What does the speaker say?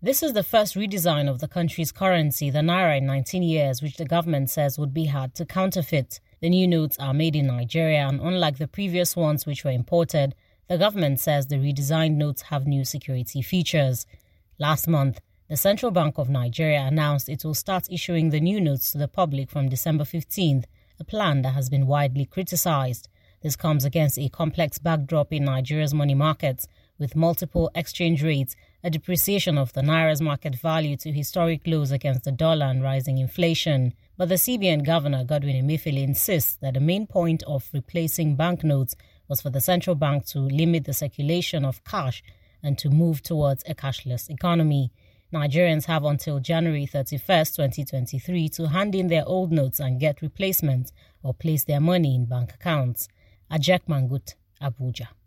This is the first redesign of the country's currency, the naira, in 19 years, which the government says would be hard to counterfeit. The new notes are made in Nigeria, and unlike the previous ones which were imported, the government says the redesigned notes have new security features. Last month, the Central Bank of Nigeria announced it will start issuing the new notes to the public from December 15th, a plan that has been widely criticized. This comes against a complex backdrop in Nigeria's money markets, with multiple exchange rates, a depreciation of the naira's market value to historic lows against the dollar, and rising inflation. But the CBN Governor, Godwin Emefiele, insists that the main point of replacing banknotes was for the central bank to limit the circulation of cash and to move towards a cashless economy. Nigerians have until January 31st, 2023 to hand in their old notes and get replacements or place their money in bank accounts. Ajek Mangut, Abuja.